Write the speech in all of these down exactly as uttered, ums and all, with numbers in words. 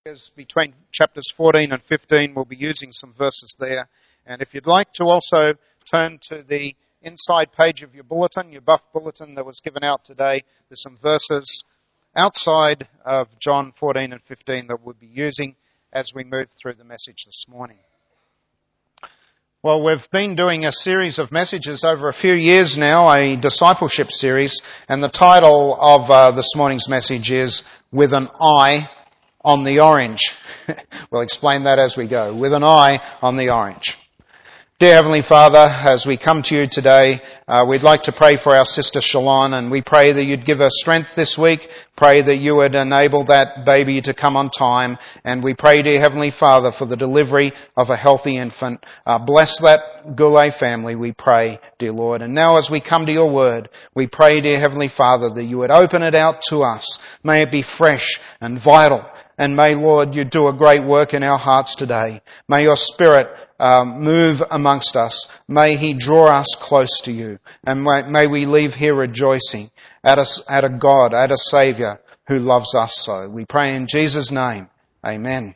Is between chapters fourteen and fifteen. We'll be using some verses there. And if you'd like to also turn to the inside page of your bulletin, your buff bulletin that was given out today, there's some verses outside of John fourteen and fifteen that we'll be using as we move through the message this morning. Well, we've been doing a series of messages over a few years now, a discipleship series, and the title of uh, this morning's message is With an Eye on the Orange. We'll explain that as we go. With an eye on the orange. Dear Heavenly Father, as we come to you today, uh, we'd like to pray for our sister Shalon, and we pray that you'd give her strength this week. Pray that you would enable that baby to come on time. And we pray, dear Heavenly Father, for the delivery of a healthy infant. Uh, bless that Goulet family, we pray, dear Lord. And now as we come to your word, we pray, dear Heavenly Father, that you would open it out to us. May it be fresh and vital. And may, Lord, you do a great work in our hearts today. May your Spirit um, move amongst us. May he draw us close to you. And may, may we leave here rejoicing at a, at a God, at a Saviour who loves us so. We pray in Jesus' name. Amen.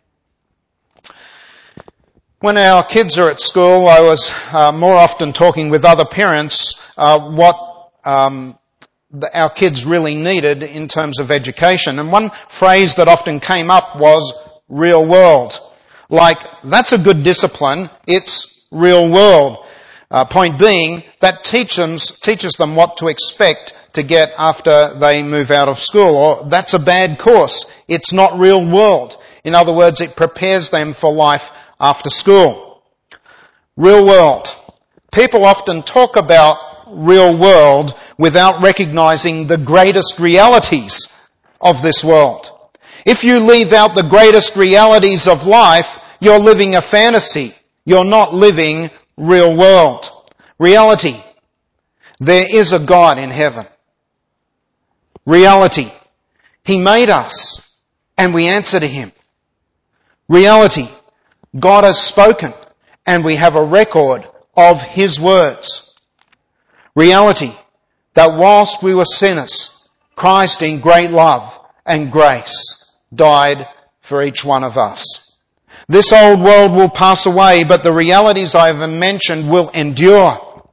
When our kids are at school, I was uh, more often talking with other parents uh, what um our kids really needed in terms of education. And one phrase that often came up was real world. Like, that's a good discipline, it's real world. Uh, point being, that teaches, teaches them what to expect to get after they move out of school. Or that's a bad course, it's not real world. In other words, it prepares them for life after school. Real world. People often talk about real world without recognizing the greatest realities of this world. If you leave out the greatest realities of life, you're living a fantasy. You're not living real world. Reality. There is a God in heaven. Reality. He made us and we answer to him. Reality. God has spoken and we have a record of his words. Reality, that whilst we were sinners, Christ in great love and grace died for each one of us. This old world will pass away, but the realities I have mentioned will endure.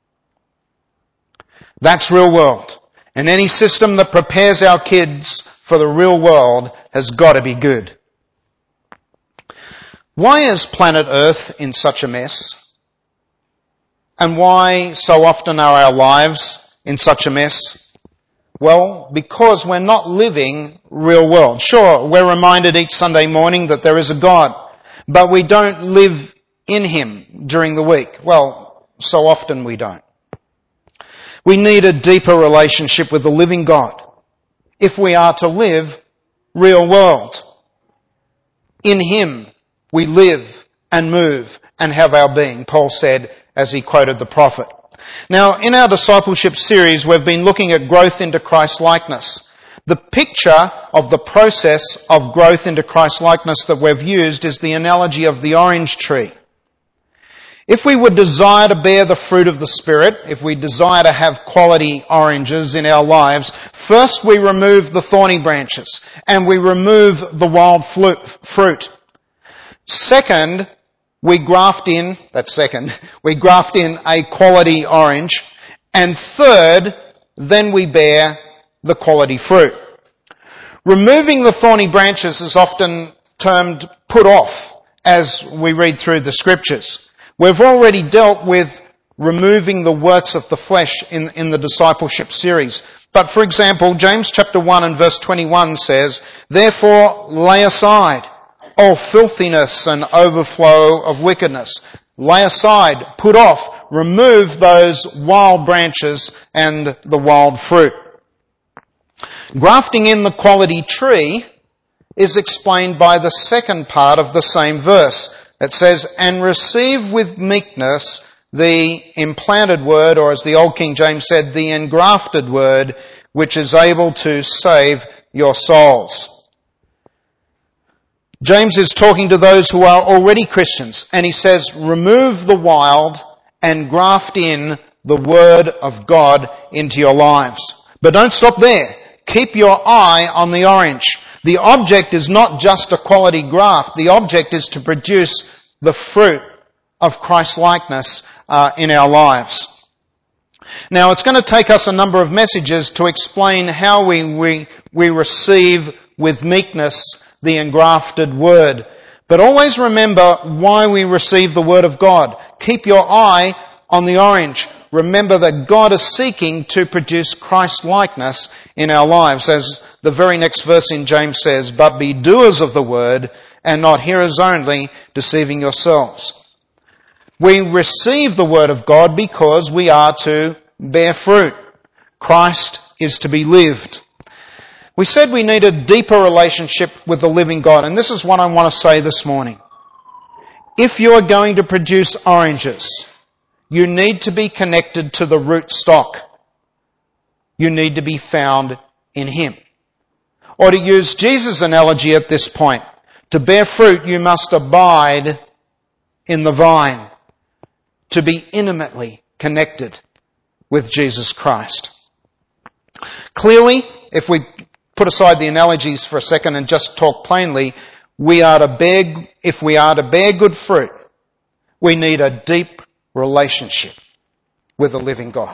That's real world. And any system that prepares our kids for the real world has got to be good. Why is planet Earth in such a mess? And why so often are our lives in such a mess? Well, because we're not living real world. Sure, we're reminded each Sunday morning that there is a God, but we don't live in him during the week. Well, so often we don't. We need a deeper relationship with the living God if we are to live real world. In him we live and move and have our being, Paul said, as he quoted the prophet. Now, in our discipleship series, we've been looking at growth into Christ-likeness. The picture of the process of growth into Christ-likeness that we've used is the analogy of the orange tree. If we would desire to bear the fruit of the Spirit, if we desire to have quality oranges in our lives, first we remove the thorny branches and we remove the wild fruit. Second, we graft in, that's second, we graft in a quality orange. And third, then we bear the quality fruit. Removing the thorny branches is often termed put off as we read through the scriptures. We've already dealt with removing the works of the flesh in, in the discipleship series. But for example, James chapter one and verse twenty-one says, "Therefore lay aside all filthiness and overflow of wickedness." Lay aside, put off, remove those wild branches and the wild fruit. Grafting in the quality tree is explained by the second part of the same verse. It says, "And receive with meekness the implanted word," or as the old King James said, the engrafted word, "which is able to save your souls." James is talking to those who are already Christians, and he says, remove the wild and graft in the word of God into your lives. But don't stop there. Keep your eye on the orange. The object is not just a quality graft. The object is to produce the fruit of Christ-likeness uh, in our lives. Now, it's going to take us a number of messages to explain how we, we, we receive with meekness the engrafted word. But always remember why we receive the word of God. Keep your eye on the orange. Remember that God is seeking to produce Christ-likeness in our lives. As the very next verse in James says, "But be doers of the word and not hearers only, deceiving yourselves." We receive the word of God because we are to bear fruit. Christ is to be lived. We said we need a deeper relationship with the living God, and this is what I want to say this morning. If you are going to produce oranges, you need to be connected to the root stock. You need to be found in Him. Or to use Jesus' analogy at this point, to bear fruit you must abide in the vine, to be intimately connected with Jesus Christ. Clearly, if we put aside the analogies for a second and just talk plainly, we are to bear, if we are to bear good fruit, we need a deep relationship with the living God.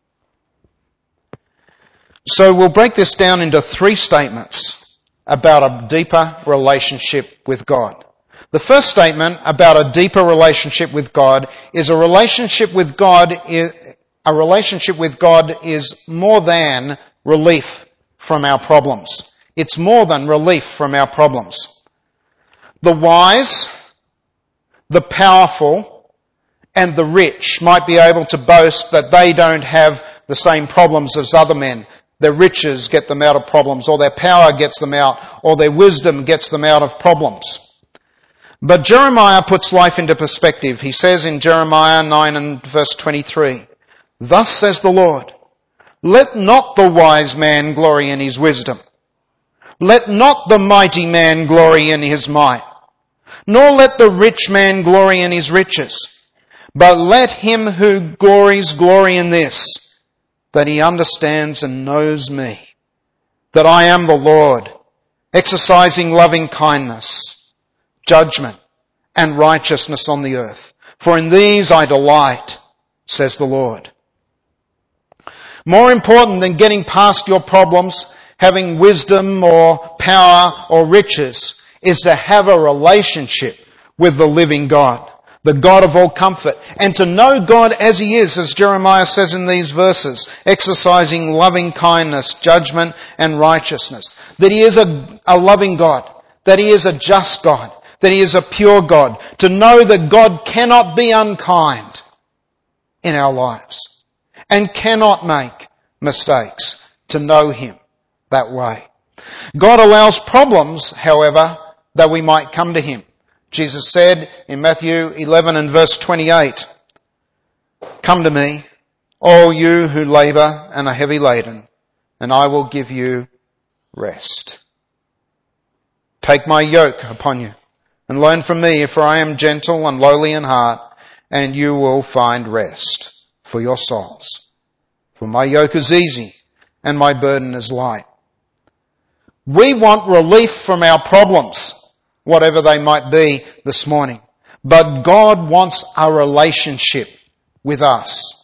So we'll break this down into three statements about a deeper relationship with God. The first statement about a deeper relationship with God is a relationship with God is, a relationship with God is more than relief from our problems. It's more than relief from our problems. The wise, the powerful, and the rich might be able to boast that they don't have the same problems as other men. Their riches get them out of problems, or their power gets them out, or their wisdom gets them out of problems. But Jeremiah puts life into perspective. He says in Jeremiah nine and verse twenty-three, "Thus says the Lord, let not the wise man glory in his wisdom. Let not the mighty man glory in his might. Nor let the rich man glory in his riches. But let him who glories glory in this, that he understands and knows me, that I am the Lord, exercising loving kindness, judgment, and righteousness on the earth. For in these I delight, says the Lord." More important than getting past your problems, having wisdom or power or riches, is to have a relationship with the living God, the God of all comfort, and to know God as He is, as Jeremiah says in these verses, exercising loving kindness, judgment, and righteousness. That He is a, a loving God, that He is a just God, that He is a pure God. To know that God cannot be unkind in our lives and cannot make mistakes. To know Him that way. God allows problems, however, that we might come to Him. Jesus said in Matthew eleven and verse twenty-eight, "Come to me, all you who labour and are heavy laden, and I will give you rest. Take my yoke upon you and learn from me, for I am gentle and lowly in heart, and you will find rest for your souls. For my yoke is easy and my burden is light." We want relief from our problems, whatever they might be this morning. But God wants a relationship with us.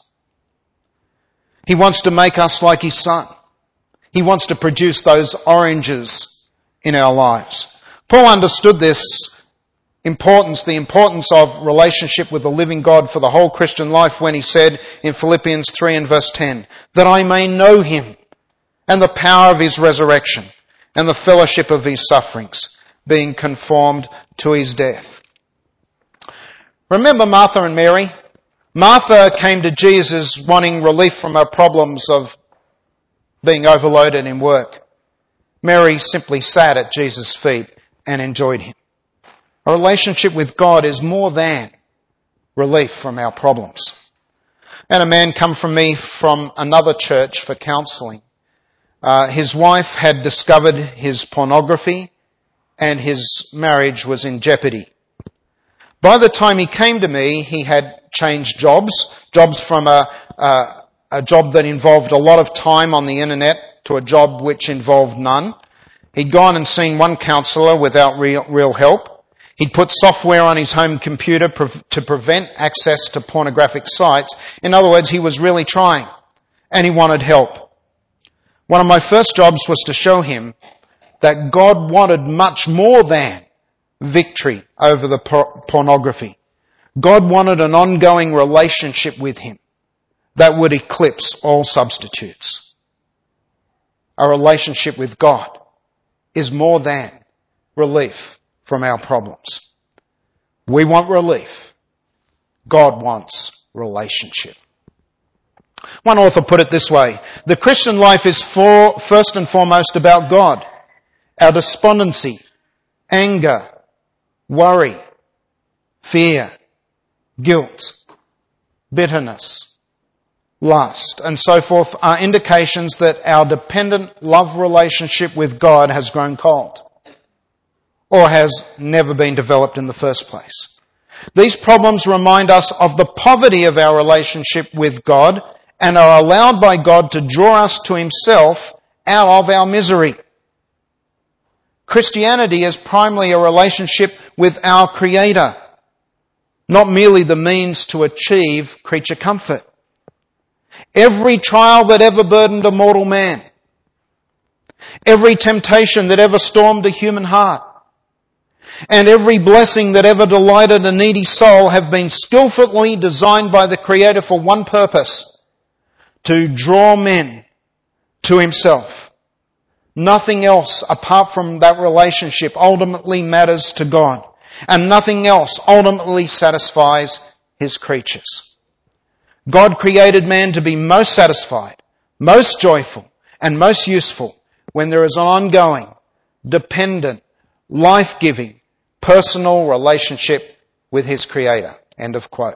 He wants to make us like His Son. He wants to produce those oranges in our lives. Paul understood this importance, the importance of relationship with the living God for the whole Christian life when he said in Philippians three and verse ten, "That I may know Him and the power of His resurrection and the fellowship of His sufferings, being conformed to His death." Remember Martha and Mary? Martha came to Jesus wanting relief from her problems of being overloaded in work. Mary simply sat at Jesus' feet and enjoyed Him. A relationship with God is more than relief from our problems. I had a man come from me from another church for counselling. Uh, his wife had discovered his pornography and his marriage was in jeopardy. By the time he came to me, he had changed jobs, jobs from a, a, a job that involved a lot of time on the internet to a job which involved none. He'd gone and seen one counsellor without real, real help. He'd put software on his home computer pre- to prevent access to pornographic sites. In other words, he was really trying, and he wanted help. One of my first jobs was to show him that God wanted much more than victory over the por- pornography. God wanted an ongoing relationship with him that would eclipse all substitutes. A relationship with God is more than relief from our problems. We want relief. God wants relationship. One author put it this way: the Christian life is for, first and foremost about God. Our despondency, anger, worry, fear, guilt, bitterness, lust, and so forth are indications that our dependent love relationship with God has grown cold or has never been developed in the first place. These problems remind us of the poverty of our relationship with God and are allowed by God to draw us to Himself out of our misery. Christianity is primarily a relationship with our Creator, not merely the means to achieve creature comfort. Every trial that ever burdened a mortal man, every temptation that ever stormed a human heart, and every blessing that ever delighted a needy soul have been skillfully designed by the Creator for one purpose: to draw men to Himself. Nothing else apart from that relationship ultimately matters to God, and nothing else ultimately satisfies His creatures. God created man to be most satisfied, most joyful, and most useful when there is an ongoing, dependent, life-giving, personal relationship with his Creator. End of quote.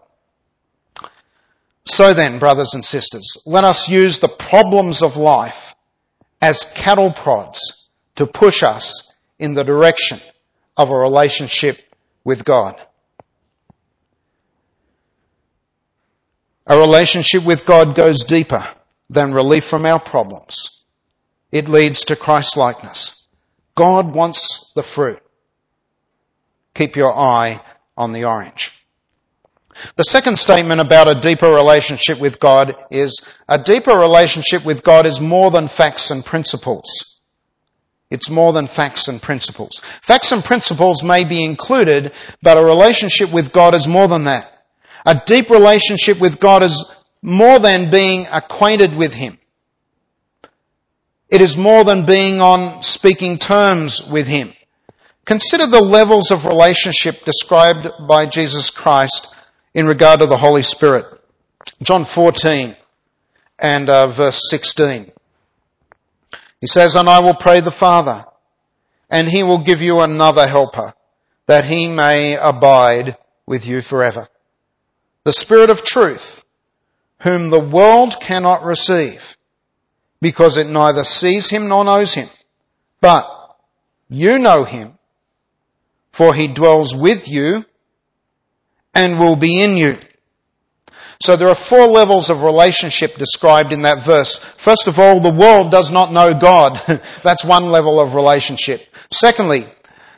So then, brothers and sisters, let us use the problems of life as cattle prods to push us in the direction of a relationship with God. A relationship with God goes deeper than relief from our problems. It leads to Christ-likeness. God wants the fruit. Keep your eye on the orange. The second statement about a deeper relationship with God is a deeper relationship with God is more than facts and principles. It's more than facts and principles. Facts and principles may be included, but a relationship with God is more than that. A deep relationship with God is more than being acquainted with Him. It is more than being on speaking terms with Him. Consider the levels of relationship described by Jesus Christ in regard to the Holy Spirit. John fourteen and uh, verse sixteen. He says, "And I will pray the Father, and He will give you another helper, that He may abide with you forever. The Spirit of truth, whom the world cannot receive, because it neither sees Him nor knows Him. But you know Him, for He dwells with you and will be in you." So there are four levels of relationship described in that verse. First of all, the world does not know God. That's one level of relationship. Secondly,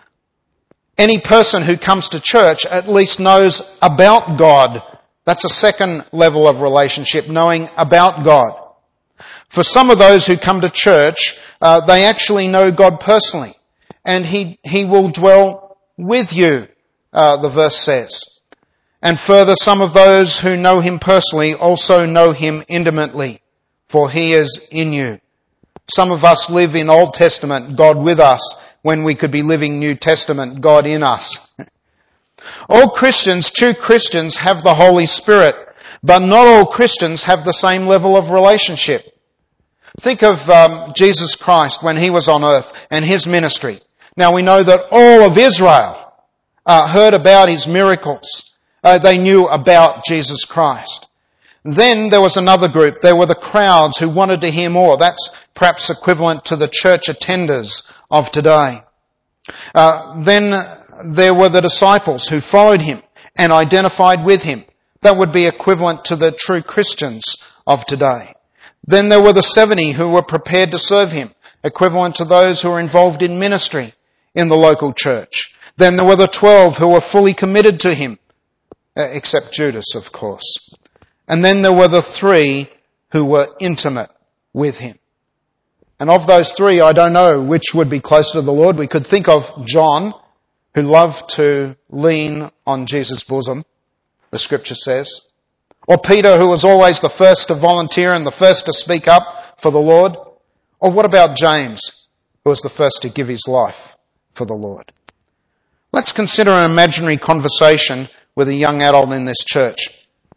any person who comes to church at least knows about God. That's a second level of relationship, knowing about God. For some of those who come to church, uh, they actually know God personally, and He, He will dwell with you, uh, the verse says. And further, some of those who know Him personally also know Him intimately, for He is in you. Some of us live in Old Testament, God with us, when we could be living New Testament, God in us. All Christians, true Christians, have the Holy Spirit, but not all Christians have the same level of relationship. Think of um, Jesus Christ when He was on earth and His ministry. Now we know that all of Israel uh, heard about His miracles. Uh, they knew about Jesus Christ. Then there was another group. There were the crowds who wanted to hear more. That's perhaps equivalent to the church attenders of today. Uh, then there were the disciples who followed Him and identified with Him. That would be equivalent to the true Christians of today. Then there were the seventy who were prepared to serve Him. equivalent to those who are involved in ministry in the local church. Then there were the twelve who were fully committed to him, except Judas, of course. And then there were the three who were intimate with him. And of those three, I don't know which would be closer to the Lord. We could think of John, who loved to lean on Jesus' bosom, the scripture says. Or Peter, who was always the first to volunteer and the first to speak up for the Lord. Or what about James, who was the first to give his life for the Lord? Let's consider an imaginary conversation with a young adult in this church.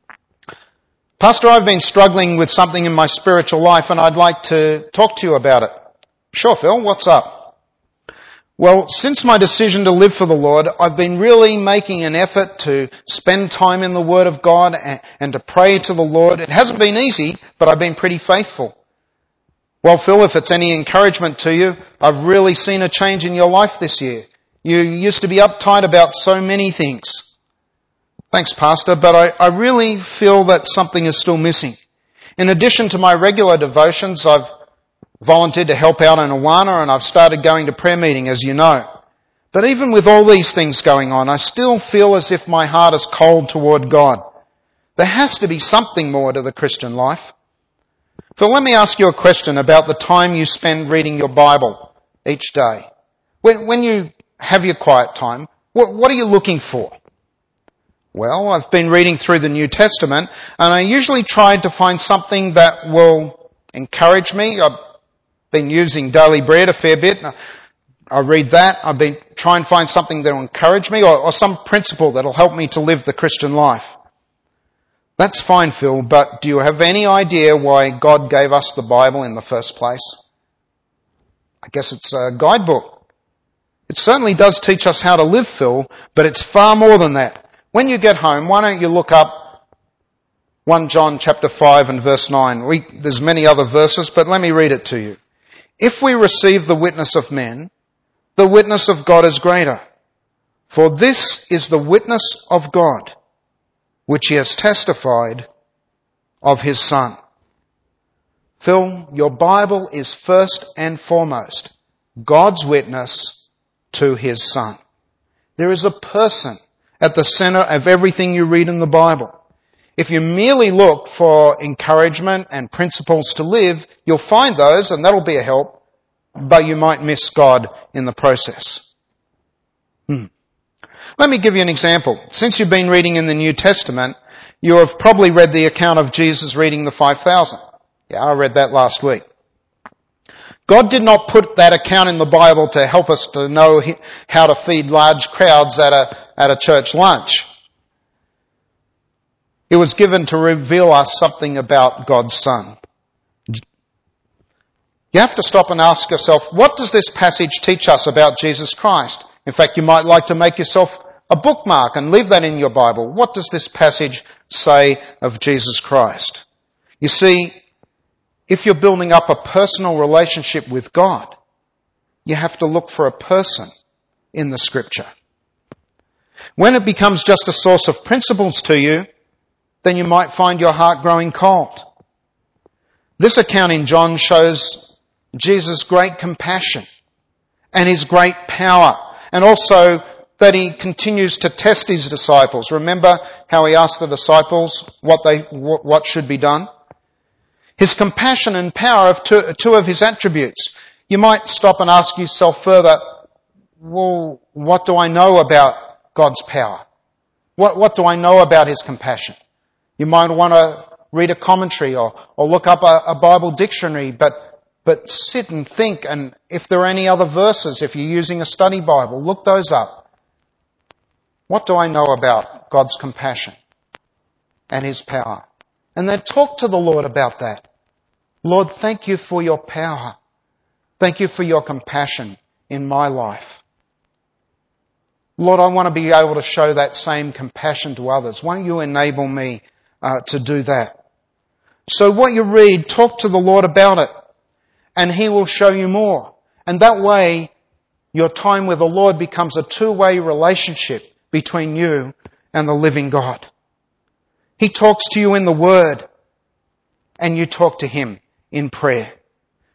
Pastor, I've been struggling with something in my spiritual life and I'd like to talk to you about it. Sure, Phil, what's up? Well, since my decision to live for the Lord, I've been really making an effort to spend time in the Word of God and, and to pray to the Lord. It hasn't been easy, but I've been pretty faithful. Well, Phil, if it's any encouragement to you, I've really seen a change in your life this year. You used to be uptight about so many things. Thanks, Pastor, but I, I really feel that something is still missing. In addition to my regular devotions, I've volunteered to help out in Awana and I've started going to prayer meeting, as you know. But even with all these things going on, I still feel as if my heart is cold toward God. There has to be something more to the Christian life. Phil, let me ask you a question about the time you spend reading your Bible each day. When, when you have your quiet time, what, what are you looking for? Well, I've been reading through the New Testament and I usually try to find something that will encourage me. I've been using Daily Bread a fair bit. I read that. I've been trying to find something that will encourage me or, or some principle that will help me to live the Christian life. That's fine, Phil, but do you have any idea why God gave us the Bible in the first place? I guess it's a guidebook. It certainly does teach us how to live, Phil, but it's far more than that. When you get home, why don't you look up First John chapter five and verse nine. We, there's many other verses, but let me read it to you. If we receive the witness of men, the witness of God is greater. For this is the witness of God, which he has testified of his Son. Phil, your Bible is first and foremost God's witness to his Son. There is a person at the center of everything you read in the Bible. If you merely look for encouragement and principles to live, you'll find those and that'll be a help, but you might miss God in the process. Hmm. Let me give you an example. Since you've been reading in the New Testament, you have probably read the account of Jesus reading the five thousand. Yeah, I read that last week. God did not put that account in the Bible to help us to know how to feed large crowds at a, at a church lunch. It was given to reveal us something about God's Son. You have to stop and ask yourself, what does this passage teach us about Jesus Christ? In fact, you might like to make yourself a bookmark and leave that in your Bible. What does this passage say of Jesus Christ? You see, if you're building up a personal relationship with God, you have to look for a person in the Scripture. When it becomes just a source of principles to you, then you might find your heart growing cold. This account in John shows Jesus' great compassion and his great power, and also that he continues to test his disciples. Remember how he asked the disciples what they what should be done? His compassion and power are two, two of his attributes. You might stop and ask yourself further, well, what do I know about God's power? What, what do I know about his compassion? You might want to read a commentary or, or look up a, a Bible dictionary, but, but sit and think, and if there are any other verses, if you're using a study Bible, look those up. What do I know about God's compassion and his power? And then talk to the Lord about that. Lord, thank you for your power. Thank you for your compassion in my life. Lord, I want to be able to show that same compassion to others. Won't you enable me uh, to do that? So what you read, talk to the Lord about it, and he will show you more. And that way, your time with the Lord becomes a two-way relationship between you and the living God. He talks to you in the Word, and you talk to him in prayer.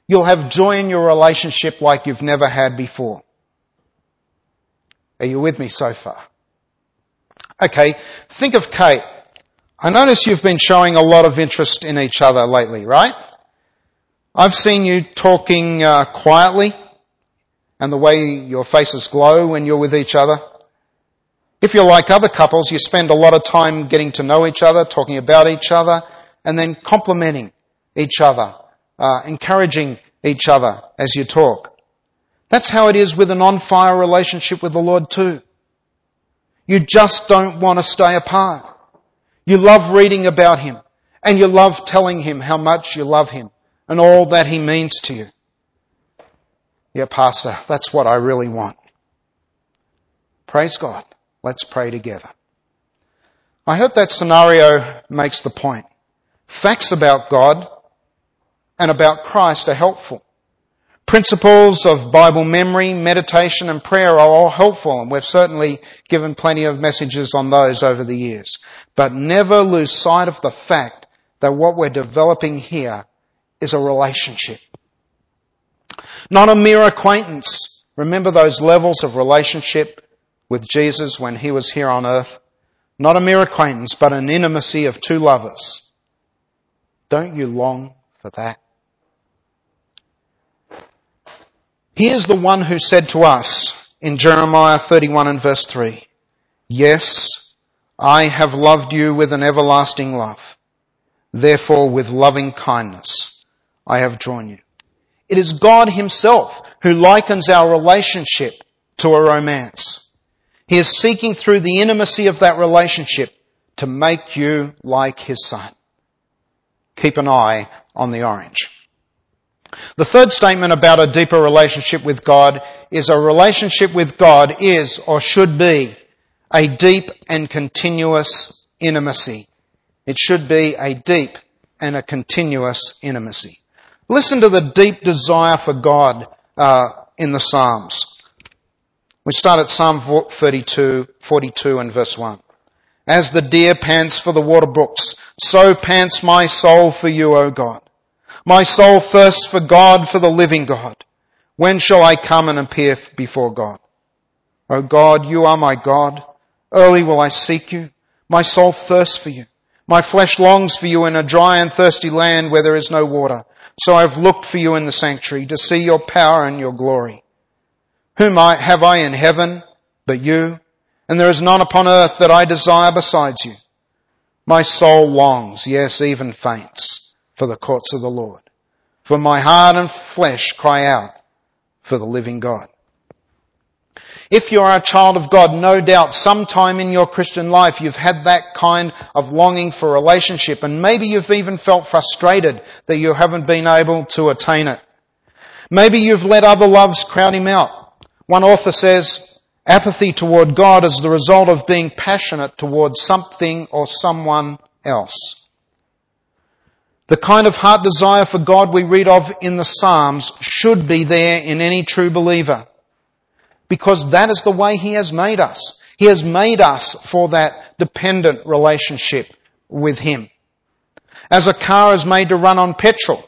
You'll have joy in your relationship like you've never had before. Are you with me so far? Okay, think of Kate. I notice you've been showing a lot of interest in each other lately, right? I've seen you talking uh, quietly and the way your faces glow when you're with each other. If you're like other couples, you spend a lot of time getting to know each other, talking about each other, and then complimenting each other, uh, encouraging each other as you talk. That's how it is with an on-fire relationship with the Lord too. You just don't want to stay apart. You love reading about Him, and you love telling Him how much you love Him and all that He means to you. Yeah, Pastor, that's what I really want. Praise God. Let's pray together. I hope that scenario makes the point. Facts about God and about Christ are helpful. Principles of Bible memory, meditation and prayer are all helpful, and we've certainly given plenty of messages on those over the years. But never lose sight of the fact that what we're developing here is a relationship. Not a mere acquaintance. Remember those levels of relationship with Jesus when He was here on earth? Not a mere acquaintance, but an intimacy of two lovers. Don't you long for that? Here's the one who said to us in Jeremiah thirty-one and verse three, "Yes, I have loved you with an everlasting love. Therefore, with loving kindness, I have drawn you." It is God Himself who likens our relationship to a romance. He is seeking through the intimacy of that relationship to make you like His Son. Keep an eye on the orange. The third statement about a deeper relationship with God is a relationship with God is or should be a deep and continuous intimacy. It should be a deep and a continuous intimacy. Listen to the deep desire for God uh, in the Psalms. We start at Psalm thirty-two, forty-two and verse one. "As the deer pants for the water brooks, so pants my soul for you, O God. My soul thirsts for God, for the living God. When shall I come and appear before God? O God, you are my God. Early will I seek you. My soul thirsts for you. My flesh longs for you in a dry and thirsty land where there is no water. So I have looked for you in the sanctuary to see your power and your glory. Whom I, have I in heaven but you? And there is none upon earth that I desire besides you. My soul longs, yes, even faints, for the courts of the Lord. For my heart and flesh cry out for the living God." If you are a child of God, no doubt sometime in your Christian life you've had that kind of longing for relationship, and maybe you've even felt frustrated that you haven't been able to attain it. Maybe you've let other loves crowd Him out. One author says, apathy toward God is the result of being passionate towards something or someone else. The kind of heart desire for God we read of in the Psalms should be there in any true believer, because that is the way He has made us. He has made us for that dependent relationship with Him. As a car is made to run on petrol,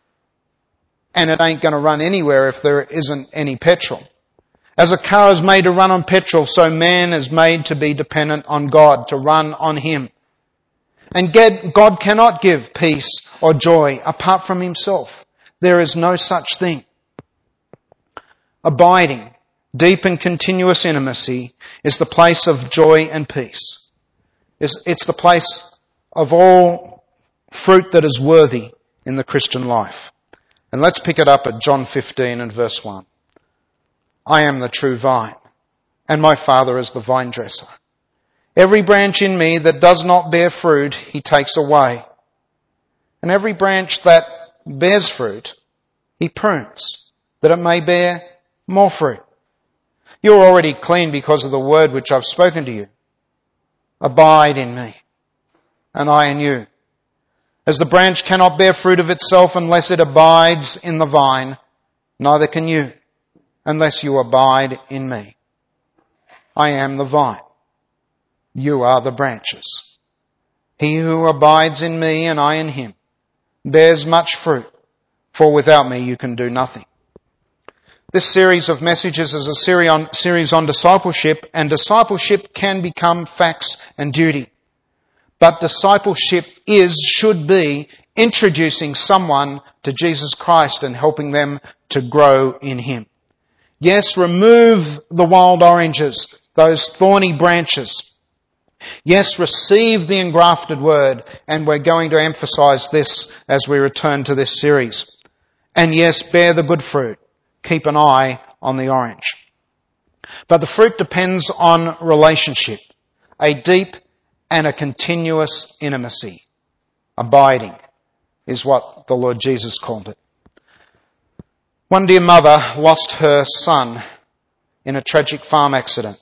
and it ain't going to run anywhere if there isn't any petrol. As a car is made to run on petrol, so man is made to be dependent on God, to run on Him. And God cannot give peace or joy apart from Himself. There is no such thing. Abiding, deep and continuous intimacy is the place of joy and peace. It's the place of all fruit that is worthy in the Christian life. And let's pick it up at John fifteen and verse one. "I am the true vine, and my Father is the vine dresser. Every branch in me that does not bear fruit, He takes away. And every branch that bears fruit, He prunes, that it may bear more fruit. You are already clean because of the word which I've spoken to you. Abide in me, and I in you. As the branch cannot bear fruit of itself unless it abides in the vine, neither can you, unless you abide in me. I am the vine. You are the branches. He who abides in me and I in him bears much fruit, for without me you can do nothing. This series of messages is a series on discipleship, and discipleship can become facts and duty. But discipleship is, should be, introducing someone to Jesus Christ and helping them to grow in Him. Yes, remove the wild oranges, those thorny branches. Yes, receive the engrafted word, and we're going to emphasize this as we return to this series. And yes, bear the good fruit. Keep an eye on the orange. But the fruit depends on relationship, a deep and a continuous intimacy. Abiding is what the Lord Jesus called it. One dear mother lost her son in a tragic farm accident.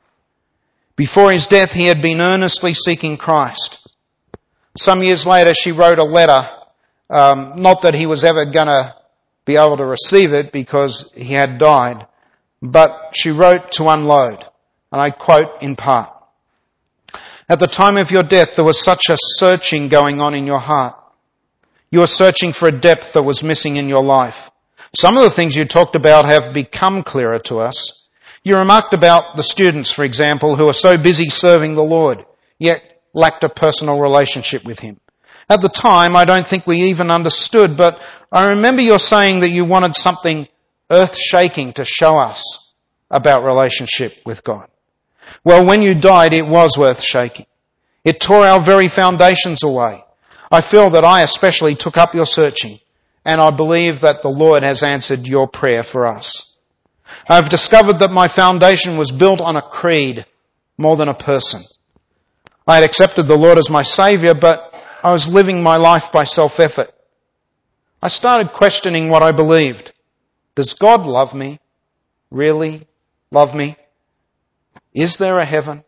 Before his death, he had been earnestly seeking Christ. Some years later, she wrote a letter, um, not that he was ever going to be able to receive it because he had died, but she wrote to unload, and I quote in part, "At the time of your death, there was such a searching going on in your heart. You were searching for a depth that was missing in your life. Some of the things you talked about have become clearer to us. You remarked about the students, for example, who are so busy serving the Lord, yet lacked a personal relationship with Him. At the time, I don't think we even understood, but I remember your saying that you wanted something earth-shaking to show us about relationship with God. Well, when you died, it was earth-shaking. It tore our very foundations away. I feel that I especially took up your searching, and I believe that the Lord has answered your prayer for us. I've discovered that my foundation was built on a creed more than a person. I had accepted the Lord as my Saviour, but I was living my life by self-effort. I started questioning what I believed. Does God love me? Really love me? Is there a heaven?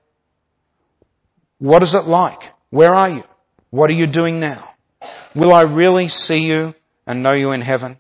What is it like? Where are you? What are you doing now? Will I really see you and know you in heaven?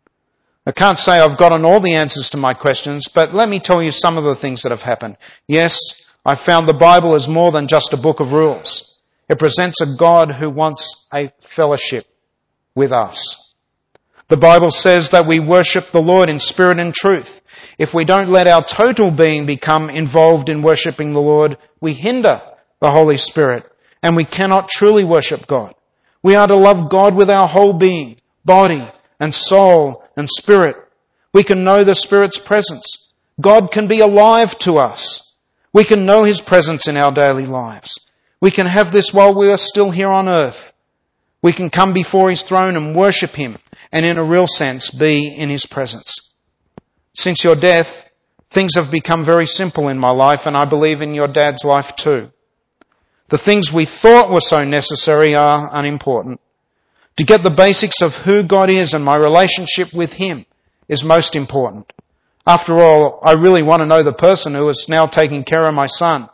I can't say I've gotten all the answers to my questions, but let me tell you some of the things that have happened. Yes, I found the Bible is more than just a book of rules. It presents a God who wants a fellowship with us. The Bible says that we worship the Lord in spirit and truth. If we don't let our total being become involved in worshipping the Lord, we hinder the Holy Spirit, and we cannot truly worship God. We are to love God with our whole being, body, and soul, and spirit. We can know the Spirit's presence. God can be alive to us. We can know His presence in our daily lives. We can have this while we are still here on earth. We can come before His throne and worship Him, and in a real sense be in His presence. Since your death, things have become very simple in my life, and I believe in your dad's life too. The things we thought were so necessary are unimportant. To get the basics of who God is and my relationship with Him is most important. After all, I really want to know the person who is now taking care of my son.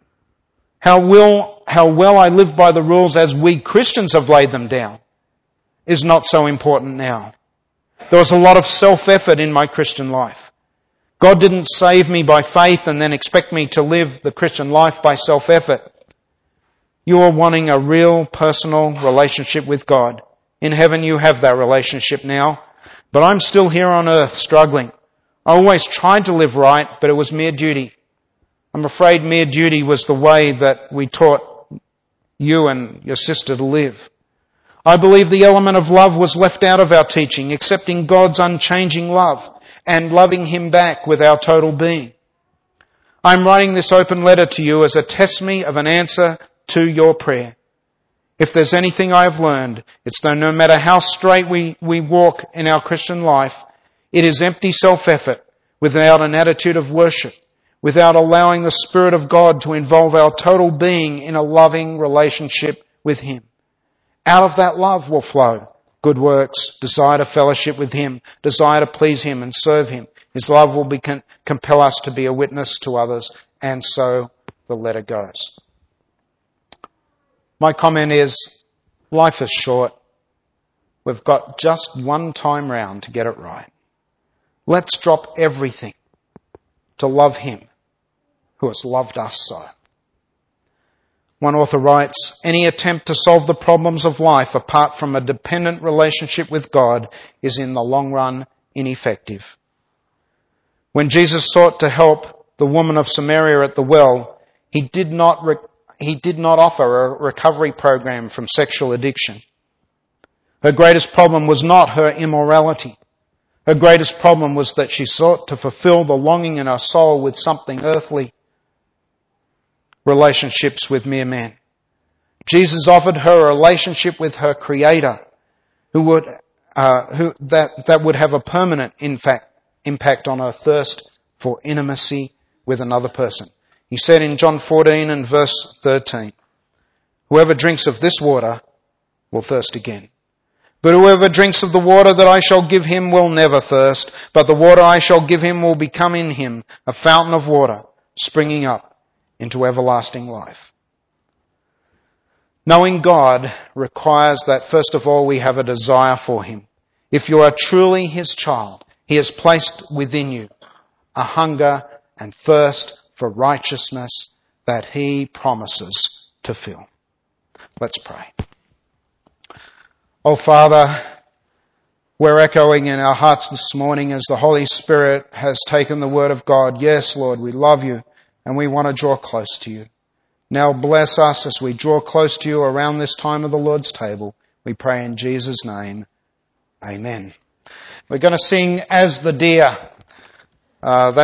How will, how well I live by the rules as we Christians have laid them down is not so important now. There was a lot of self-effort in my Christian life. God didn't save me by faith and then expect me to live the Christian life by self-effort. You are wanting a real personal relationship with God. In heaven you have that relationship now, but I'm still here on earth struggling. I always tried to live right, but it was mere duty. I'm afraid mere duty was the way that we taught you and your sister to live. I believe the element of love was left out of our teaching, accepting God's unchanging love and loving Him back with our total being. I'm writing this open letter to you as a testimony of an answer to your prayer. If there's anything I have learned, it's that no matter how straight we, we walk in our Christian life, it is empty self-effort without an attitude of worship, without allowing the Spirit of God to involve our total being in a loving relationship with Him. Out of that love will flow good works, desire to fellowship with Him, desire to please Him and serve Him. His love will be, compel us to be a witness to others, and so the letter goes. My comment is, life is short. We've got just one time round to get it right. Let's drop everything to love Him who has loved us so. One author writes, any attempt to solve the problems of life apart from a dependent relationship with God is in the long run ineffective. When Jesus sought to help the woman of Samaria at the well, he did not, re- he did not offer a recovery program from sexual addiction. Her greatest problem was not her immorality. Her greatest problem was that she sought to fulfill the longing in her soul with something earthly, relationships with mere men. Jesus offered her a relationship with her Creator, who would, uh, who that that would have a permanent, in fact, impact on her thirst for intimacy with another person. He said in John fourteen and verse thirteen, "Whoever drinks of this water will thirst again. But whoever drinks of the water that I shall give him will never thirst, but the water I shall give him will become in him a fountain of water, springing up into everlasting life." Knowing God requires that first of all we have a desire for Him. If you are truly His child, He has placed within you a hunger and thirst for righteousness that He promises to fill. Let's pray. Oh Father, we're echoing in our hearts this morning as the Holy Spirit has taken the Word of God. Yes, Lord, we love you and we want to draw close to you. Now bless us as we draw close to you around this time of the Lord's table. We pray in Jesus' name. Amen. We're going to sing As the Deer. Uh,